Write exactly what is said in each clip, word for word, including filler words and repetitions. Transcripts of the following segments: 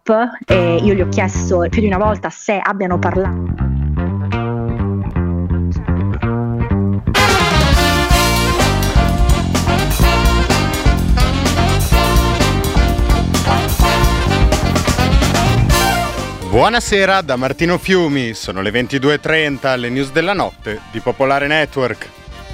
Trump e io gli ho chiesto più di una volta se abbiano parlato. Buonasera da Martino Fiumi, sono le ventidue e trenta, le news della notte di Popolare Network.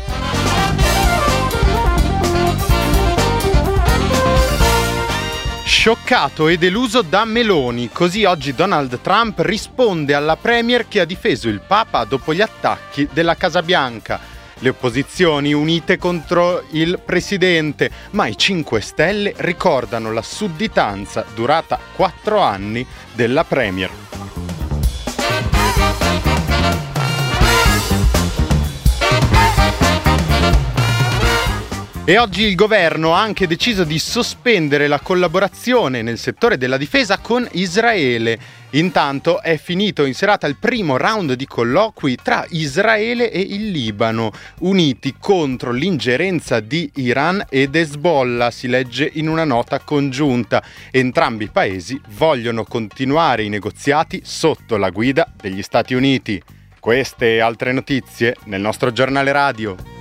Scioccato e deluso da Meloni, così oggi Donald Trump risponde alla premier che ha difeso il Papa dopo gli attacchi della Casa Bianca. Le opposizioni unite contro il presidente, ma i cinque Stelle ricordano la sudditanza durata quattro anni della premier. E oggi il governo ha anche deciso di sospendere la collaborazione nel settore della difesa con Israele. Intanto è finito in serata il primo round di colloqui tra Israele e il Libano, uniti contro l'ingerenza di Iran ed Hezbollah, si legge in una nota congiunta. Entrambi i paesi vogliono continuare i negoziati sotto la guida degli Stati Uniti. Queste e altre notizie nel nostro giornale radio.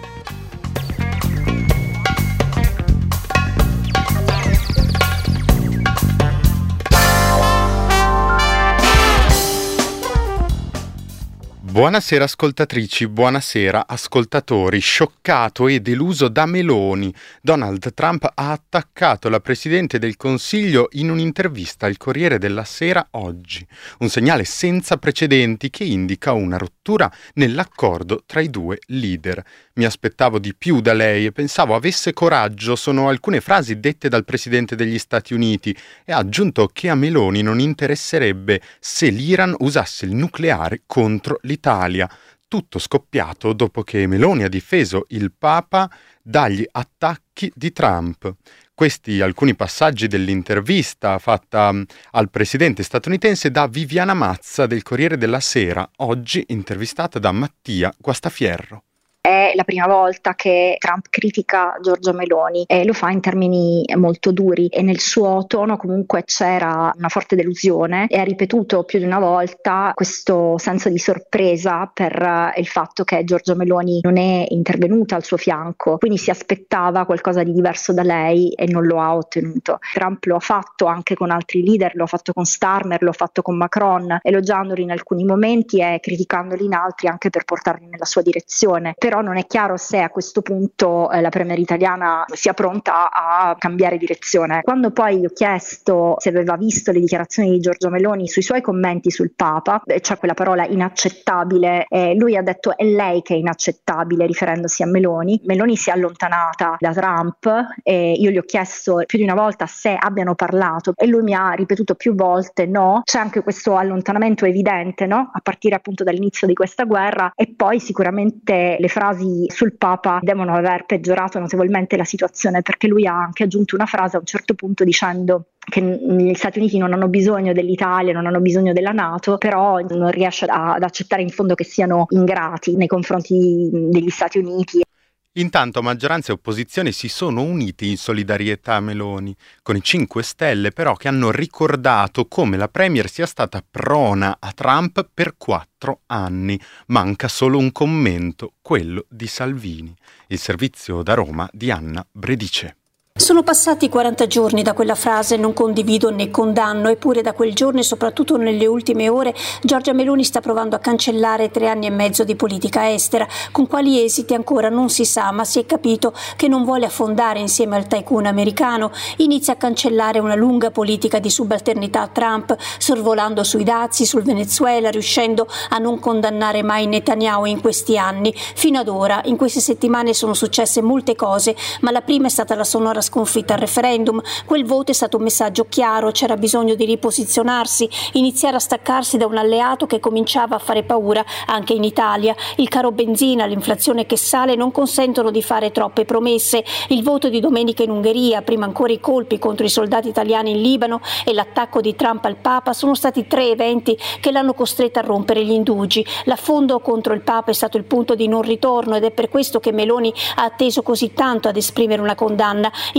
Buonasera ascoltatrici, buonasera ascoltatori. Scioccato e deluso da Meloni, Donald Trump ha attaccato la Presidente del Consiglio in un'intervista al Corriere della Sera oggi. Un segnale senza precedenti che indica una rottura nell'accordo tra i due leader. Mi aspettavo di più da lei e pensavo avesse coraggio, sono alcune frasi dette dal Presidente degli Stati Uniti, e ha aggiunto che a Meloni non interesserebbe se l'Iran usasse il nucleare contro l'Italia. Tutto scoppiato dopo che Meloni ha difeso il Papa dagli attacchi di Trump. Questi alcuni passaggi dell'intervista fatta al presidente statunitense da Viviana Mazza del Corriere della Sera, oggi intervistata da Mattia Guastafierro. È la prima volta che Trump critica Giorgia Meloni e lo fa in termini molto duri, e nel suo tono comunque c'era una forte delusione, e ha ripetuto più di una volta questo senso di sorpresa per il fatto che Giorgia Meloni non è intervenuta al suo fianco, quindi si aspettava qualcosa di diverso da lei e non lo ha ottenuto. Trump lo ha fatto anche con altri leader, lo ha fatto con Starmer, lo ha fatto con Macron, elogiandoli in alcuni momenti e criticandoli in altri anche per portarli nella sua direzione. Però non è chiaro se a questo punto eh, la premier italiana sia pronta a cambiare direzione. Quando poi gli ho chiesto se aveva visto le dichiarazioni di Giorgia Meloni sui suoi commenti sul Papa, eh, cioè quella parola inaccettabile, eh, lui ha detto è lei che è inaccettabile, riferendosi a Meloni. Meloni si è allontanata da Trump e io gli ho chiesto più di una volta se abbiano parlato e lui mi ha ripetuto più volte no. C'è anche questo allontanamento evidente, no? A partire appunto dall'inizio di questa guerra, e poi sicuramente le frasi sul Papa devono aver peggiorato notevolmente la situazione, perché lui ha anche aggiunto una frase a un certo punto dicendo che gli Stati Uniti non hanno bisogno dell'Italia, non hanno bisogno della NATO, però non riesce ad accettare in fondo che siano ingrati nei confronti degli Stati Uniti. Intanto maggioranza e opposizione si sono uniti in solidarietà a Meloni, con i cinque Stelle però che hanno ricordato come la premier sia stata prona a Trump per quattro anni. Manca solo un commento, quello di Salvini. Il servizio da Roma di Anna Bredice. Sono passati quaranta giorni da quella frase non condivido né condanno, eppure da quel giorno e soprattutto nelle ultime ore Giorgia Meloni sta provando a cancellare tre anni e mezzo di politica estera. Con quali esiti ancora non si sa, ma si è capito che non vuole affondare insieme al tycoon americano. Inizia a cancellare una lunga politica di subalternità a Trump, sorvolando sui dazi, sul Venezuela, riuscendo a non condannare mai Netanyahu in questi anni. Fino ad ora, in queste settimane sono successe molte cose, ma la prima è stata la sonora sconfitta al referendum. Quel voto è stato un messaggio chiaro, c'era bisogno di riposizionarsi, iniziare a staccarsi da un alleato che cominciava a fare paura anche in Italia. Il caro benzina, l'inflazione che sale non consentono di fare troppe promesse. Il voto di domenica in Ungheria, prima ancora i colpi contro i soldati italiani in Libano e l'attacco di Trump al Papa sono stati tre eventi che l'hanno costretta a rompere gli indugi. L'affondo contro il Papa è stato il punto di non ritorno ed è per questo che Meloni ha atteso così tanto ad esprimere una condanna.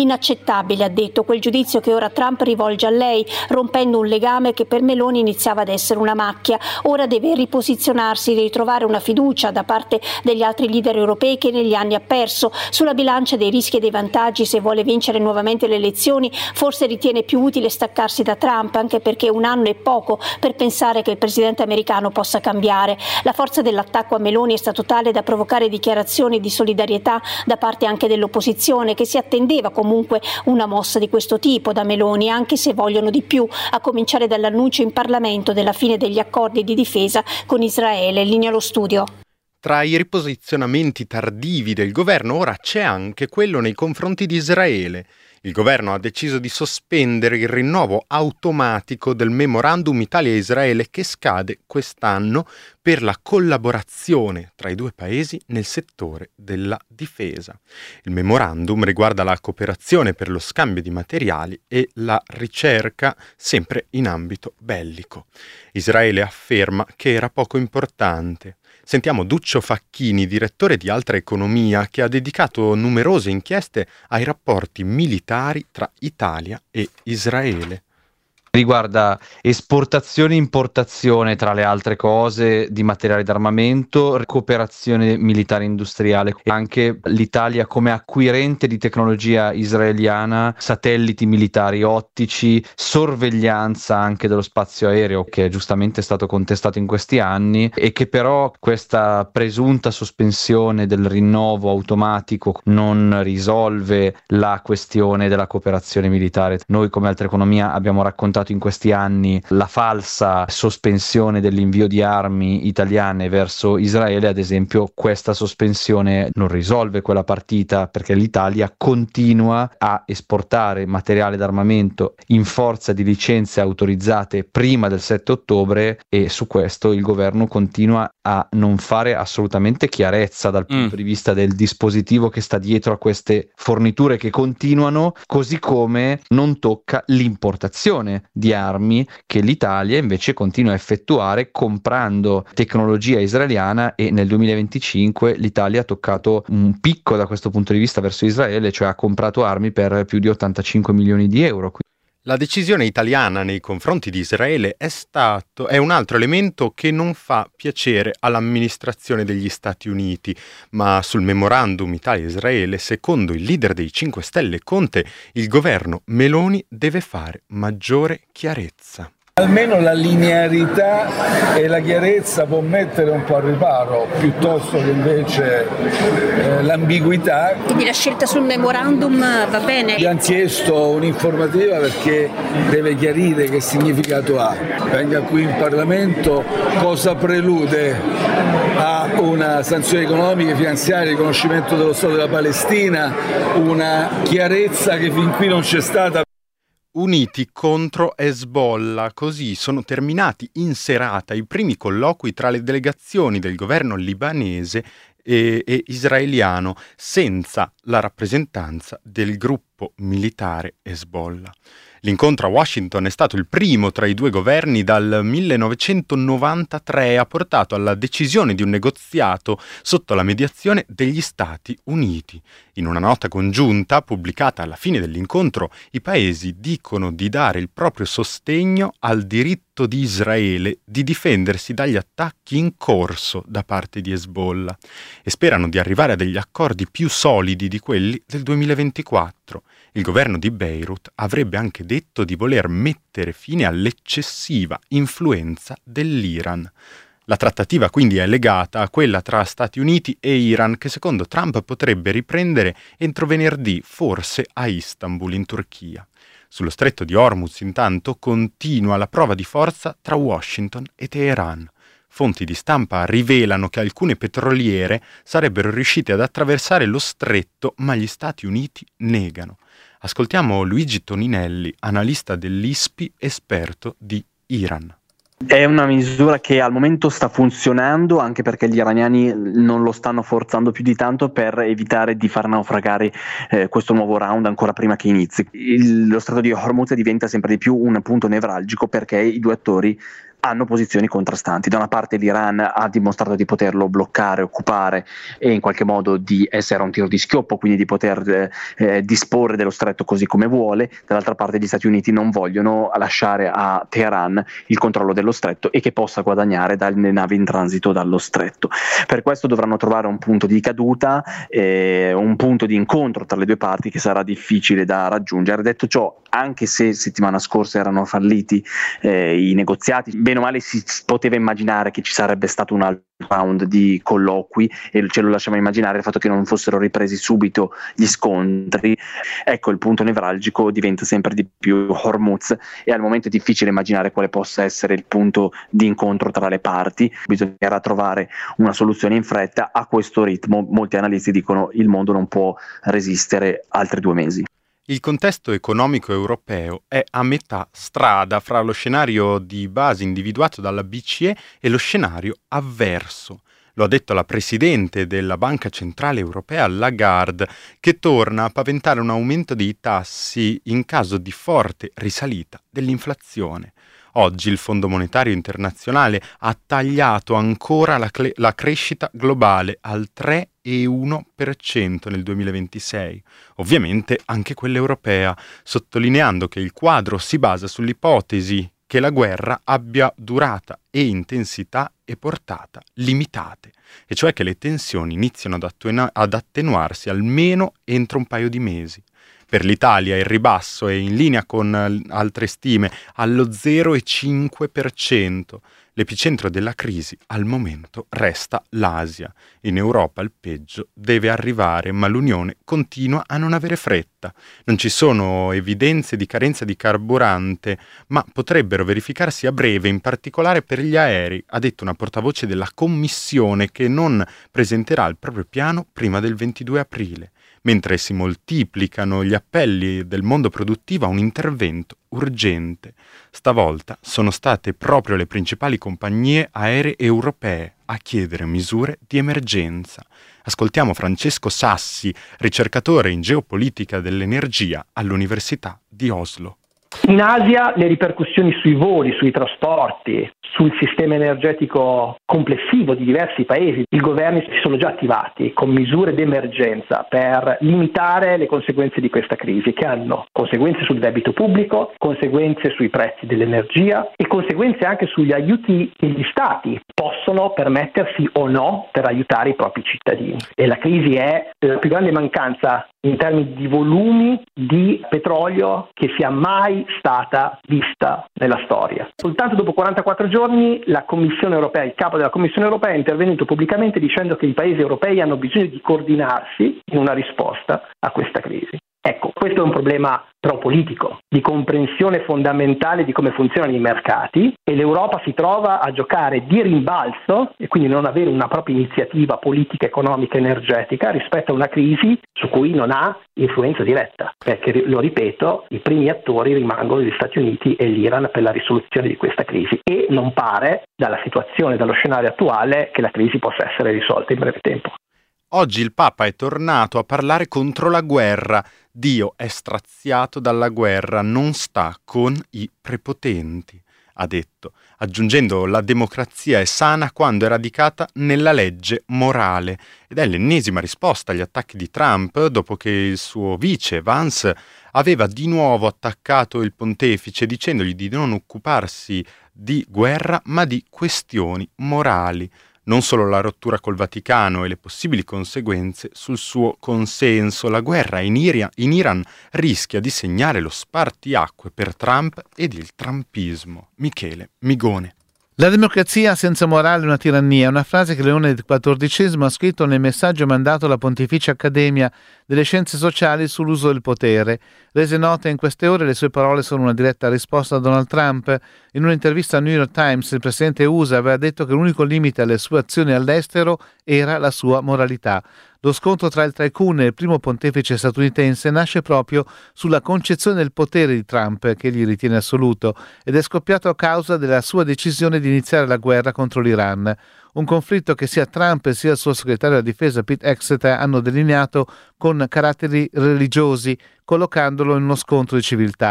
Inaccettabile, ha detto, quel giudizio che ora Trump rivolge a lei, rompendo un legame che per Meloni iniziava ad essere una macchia. Ora deve riposizionarsi, ritrovare una fiducia da parte degli altri leader europei che negli anni ha perso. Sulla bilancia dei rischi e dei vantaggi, se vuole vincere nuovamente le elezioni, forse ritiene più utile staccarsi da Trump, anche perché un anno è poco per pensare che il presidente americano possa cambiare. La forza dell'attacco a Meloni è stato tale da provocare dichiarazioni di solidarietà da parte anche dell'opposizione, che si attendeva comunque una mossa di questo tipo da Meloni, anche se vogliono di più, a cominciare dall'annuncio in Parlamento della fine degli accordi di difesa con Israele. Linea allo studio. Tra i riposizionamenti tardivi del governo ora c'è anche quello nei confronti di Israele. Il governo ha deciso di sospendere il rinnovo automatico del memorandum Italia-Israele che scade quest'anno per la collaborazione tra i due paesi nel settore della difesa. Il memorandum riguarda la cooperazione per lo scambio di materiali e la ricerca sempre in ambito bellico. Israele afferma che era poco importante. Sentiamo Duccio Facchini, direttore di Altra Economia, che ha dedicato numerose inchieste ai rapporti militari tra Italia e Israele. Riguarda esportazione e importazione, tra le altre cose, di materiali d'armamento, cooperazione militare industriale, anche l'Italia come acquirente di tecnologia israeliana, satelliti militari ottici, sorveglianza anche dello spazio aereo, che è giustamente stato contestato in questi anni, e che però questa presunta sospensione del rinnovo automatico non risolve la questione della cooperazione militare. Noi come Altra Economia abbiamo raccontato in questi anni la falsa sospensione dell'invio di armi italiane verso Israele. Ad esempio, questa sospensione non risolve quella partita, perché l'Italia continua a esportare materiale d'armamento in forza di licenze autorizzate prima del sette ottobre, e su questo il governo continua a non fare assolutamente chiarezza dal punto mm. di vista del dispositivo che sta dietro a queste forniture che continuano, così come non tocca l'importazione di armi che l'Italia invece continua a effettuare comprando tecnologia israeliana, e nel duemilaventicinque l'Italia ha toccato un picco da questo punto di vista verso Israele, cioè ha comprato armi per più di ottantacinque milioni di euro. La decisione italiana nei confronti di Israele è stato è un altro elemento che non fa piacere all'amministrazione degli Stati Uniti, ma sul memorandum Italia-Israele, secondo il leader dei cinque Stelle Conte, il governo Meloni deve fare maggiore chiarezza. Almeno la linearità e la chiarezza può mettere un po' al riparo, piuttosto che invece eh, l'ambiguità. Quindi la scelta sul memorandum va bene? Gli hanno chiesto un'informativa perché deve chiarire che significato ha. Venga qui in Parlamento, cosa prelude a una sanzione economica, finanziaria, riconoscimento dello Stato della Palestina, una chiarezza che fin qui non c'è stata. Uniti contro Hezbollah, così sono terminati in serata i primi colloqui tra le delegazioni del governo libanese e, e israeliano, senza la rappresentanza del gruppo militare Hezbollah. L'incontro a Washington è stato il primo tra i due governi dal millenovecentonovantatré e ha portato alla decisione di un negoziato sotto la mediazione degli Stati Uniti. In una nota congiunta pubblicata alla fine dell'incontro, i paesi dicono di dare il proprio sostegno al diritto di Israele di difendersi dagli attacchi in corso da parte di Hezbollah e sperano di arrivare a degli accordi più solidi di quelli del duemilaventiquattro. Il governo di Beirut avrebbe anche detto di voler mettere fine all'eccessiva influenza dell'Iran. La trattativa quindi è legata a quella tra Stati Uniti e Iran, che secondo Trump potrebbe riprendere entro venerdì, forse a Istanbul, in Turchia. Sullo stretto di Hormuz, intanto, continua la prova di forza tra Washington e Teheran. Fonti di stampa rivelano che alcune petroliere sarebbero riuscite ad attraversare lo stretto, ma gli Stati Uniti negano. Ascoltiamo Luigi Toninelli, analista dell'I S P I, esperto di Iran. È una misura che al momento sta funzionando, anche perché gli iraniani non lo stanno forzando più di tanto per evitare di far naufragare eh, questo nuovo round ancora prima che inizi. Il, lo stretto di Hormuz diventa sempre di più un punto nevralgico perché i due attori hanno posizioni contrastanti. Da una parte l'Iran ha dimostrato di poterlo bloccare, occupare e in qualche modo di essere a un tiro di schioppo, quindi di poter eh, disporre dello stretto così come vuole. Dall'altra parte gli Stati Uniti non vogliono lasciare a Teheran il controllo dello stretto e che possa guadagnare dalle navi in transito dallo stretto. Per questo dovranno trovare un punto di caduta, eh, un punto di incontro tra le due parti che sarà difficile da raggiungere. Detto ciò, anche se settimana scorsa erano falliti eh, i negoziati, bene o male si poteva immaginare che ci sarebbe stato un altro round di colloqui e ce lo lasciamo immaginare il fatto che non fossero ripresi subito gli scontri. Ecco, il punto nevralgico diventa sempre di più Hormuz e al momento è difficile immaginare quale possa essere il punto di incontro tra le parti. Bisognerà trovare una soluzione in fretta. A questo ritmo molti analisti dicono il mondo non può resistere altri due mesi. Il contesto economico europeo è a metà strada fra lo scenario di base individuato dalla B C E e lo scenario avverso. Lo ha detto la presidente della Banca Centrale Europea Lagarde, che torna a paventare un aumento dei tassi in caso di forte risalita dell'inflazione. Oggi il Fondo Monetario Internazionale ha tagliato ancora la, cle- la crescita globale al tre virgola uno per cento nel duemilaventisei, ovviamente anche quella europea, sottolineando che il quadro si basa sull'ipotesi che la guerra abbia durata e intensità e portata limitate, e cioè che le tensioni iniziano ad, attenu- ad attenuarsi almeno entro un paio di mesi. Per l'Italia il ribasso è in linea con altre stime allo zero virgola cinque per cento. L'epicentro della crisi al momento resta l'Asia. In Europa il peggio deve arrivare, ma l'Unione continua a non avere fretta. Non ci sono evidenze di carenza di carburante, ma potrebbero verificarsi a breve, in particolare per gli aerei, ha detto una portavoce della Commissione che non presenterà il proprio piano prima del ventidue aprile. Mentre si moltiplicano gli appelli del mondo produttivo a un intervento urgente. Stavolta sono state proprio le principali compagnie aeree europee a chiedere misure di emergenza. Ascoltiamo Francesco Sassi, ricercatore in geopolitica dell'energia all'Università di Oslo. In Asia le ripercussioni sui voli, sui trasporti, sul sistema energetico complessivo di diversi paesi, i governi si sono già attivati con misure d'emergenza per limitare le conseguenze di questa crisi, che hanno conseguenze sul debito pubblico, conseguenze sui prezzi dell'energia e conseguenze anche sugli aiuti che gli stati possono permettersi o no per aiutare i propri cittadini. E la crisi è la più grande mancanza in termini di volumi di petrolio che sia mai stata vista nella storia. Soltanto dopo quarantaquattro giorni la Commissione europea, il capo della Commissione europea è intervenuto pubblicamente dicendo che i paesi europei hanno bisogno di coordinarsi in una risposta a questa crisi. Ecco, questo è un problema però politico, di comprensione fondamentale di come funzionano i mercati, e l'Europa si trova a giocare di rimbalzo e quindi non avere una propria iniziativa politica, economica, energetica rispetto a una crisi su cui non ha influenza diretta, perché, lo ripeto, i primi attori rimangono gli Stati Uniti e l'Iran per la risoluzione di questa crisi, e non pare dalla situazione, dallo scenario attuale, che la crisi possa essere risolta in breve tempo. Oggi il Papa è tornato a parlare contro la guerra. Dio è straziato dalla guerra, non sta con i prepotenti, ha detto, aggiungendo la democrazia è sana quando è radicata nella legge morale. Ed è l'ennesima risposta agli attacchi di Trump dopo che il suo vice Vance aveva di nuovo attaccato il pontefice dicendogli di non occuparsi di guerra ma di questioni morali. Non solo la rottura col Vaticano e le possibili conseguenze sul suo consenso. La guerra in, Iria, in Iran rischia di segnare lo spartiacque per Trump ed il trumpismo. Michele Migone. La democrazia senza morale è una tirannia, una frase che Leone quattordicesimo ha scritto nel messaggio mandato alla Pontificia Accademia delle Scienze Sociali sull'uso del potere. Rese note in queste ore, le sue parole sono una diretta risposta a Donald Trump. In un'intervista al New York Times il presidente U S A aveva detto che l'unico limite alle sue azioni all'estero era la sua moralità. Lo scontro tra il tycoon e il primo pontefice statunitense nasce proprio sulla concezione del potere di Trump, che egli ritiene assoluto, ed è scoppiato a causa della sua decisione di iniziare la guerra contro l'Iran. Un conflitto che sia Trump sia il suo segretario della difesa Pete Hegseth hanno delineato con caratteri religiosi, collocandolo in uno scontro di civiltà.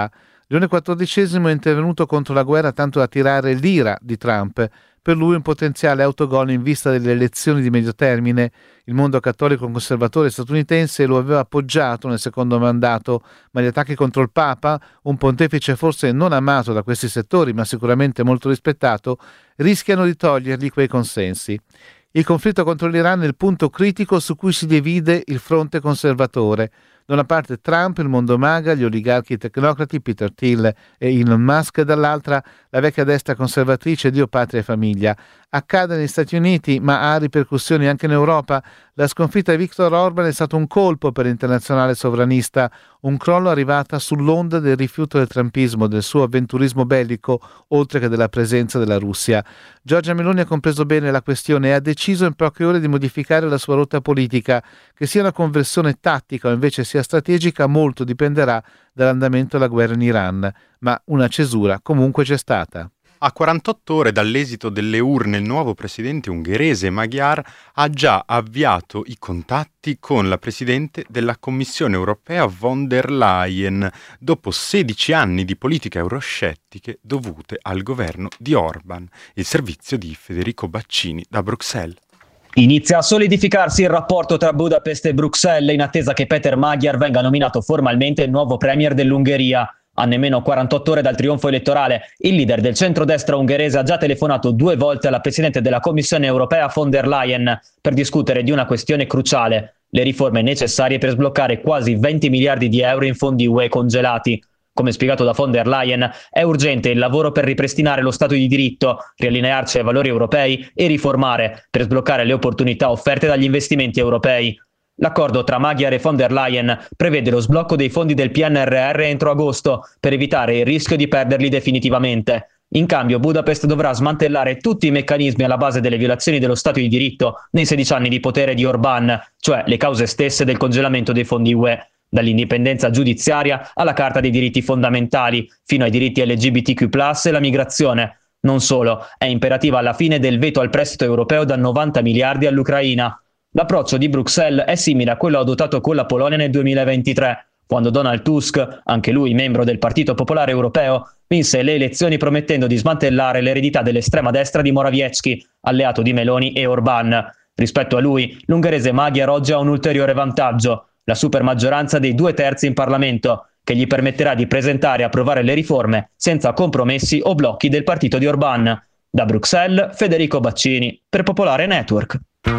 Leone quattordicesimo è intervenuto contro la guerra tanto da tirare l'ira di Trump. Per lui un potenziale autogol in vista delle elezioni di medio termine. Il mondo cattolico conservatore statunitense lo aveva appoggiato nel secondo mandato, ma gli attacchi contro il Papa, un pontefice forse non amato da questi settori ma sicuramente molto rispettato, rischiano di togliergli quei consensi. Il conflitto contro l'Iran è il punto critico su cui si divide il fronte conservatore. Da una parte Trump, il mondo MAGA, gli oligarchi tecnocrati Peter Thiel e Elon Musk, dall'altra la vecchia destra conservatrice Dio, Patria e Famiglia. Accade negli Stati Uniti, ma ha ripercussioni anche in Europa. La sconfitta di Viktor Orban è stato un colpo per l'internazionale sovranista, un crollo arrivata sull'onda del rifiuto del trumpismo, del suo avventurismo bellico, oltre che della presenza della Russia. Giorgia Meloni ha compreso bene la questione e ha deciso in poche ore di modificare la sua rotta politica. Che sia una conversione tattica o invece sia strategica, molto dipenderà dall'andamento della guerra in Iran, ma una cesura comunque c'è stata. A quarantotto ore dall'esito delle urne, il nuovo presidente ungherese Magyar ha già avviato i contatti con la presidente della Commissione europea von der Leyen, dopo sedici anni di politiche euroscettiche dovute al governo di Orban. Il servizio di Federico Baccini da Bruxelles. Inizia a solidificarsi il rapporto tra Budapest e Bruxelles in attesa che Péter Magyar venga nominato formalmente il nuovo premier dell'Ungheria. A nemmeno quarantotto ore dal trionfo elettorale, il leader del centrodestra ungherese ha già telefonato due volte alla presidente della Commissione europea von der Leyen per discutere di una questione cruciale: le riforme necessarie per sbloccare quasi venti miliardi di euro in fondi U E congelati. Come spiegato da von der Leyen, è urgente il lavoro per ripristinare lo Stato di diritto, riallinearci ai valori europei e riformare per sbloccare le opportunità offerte dagli investimenti europei. L'accordo tra Magyar e von der Leyen prevede lo sblocco dei fondi del P N R R entro agosto per evitare il rischio di perderli definitivamente. In cambio, Budapest dovrà smantellare tutti i meccanismi alla base delle violazioni dello Stato di diritto nei sedici anni di potere di Orbán, cioè le cause stesse del congelamento dei fondi U E, dall'indipendenza giudiziaria alla Carta dei diritti fondamentali, fino ai diritti L G B T Q plus, e la migrazione. Non solo, è imperativa la fine del veto al prestito europeo da novanta miliardi all'Ucraina. L'approccio di Bruxelles è simile a quello adottato con la Polonia nel duemilaventitré, quando Donald Tusk, anche lui membro del Partito Popolare Europeo, vinse le elezioni promettendo di smantellare l'eredità dell'estrema destra di Morawiecki, alleato di Meloni e Orbán. Rispetto a lui, l'ungherese Magyar oggi ha un ulteriore vantaggio: la supermaggioranza dei due terzi in Parlamento, che gli permetterà di presentare e approvare le riforme senza compromessi o blocchi del partito di Orbán. Da Bruxelles, Federico Baccini, per Popolare Network.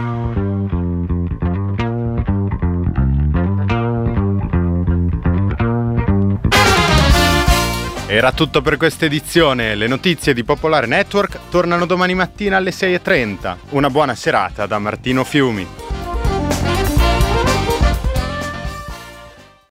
Era tutto per questa edizione. Le notizie di Popolare Network tornano domani mattina alle sei e trenta. Una buona serata da Martino Fiumi.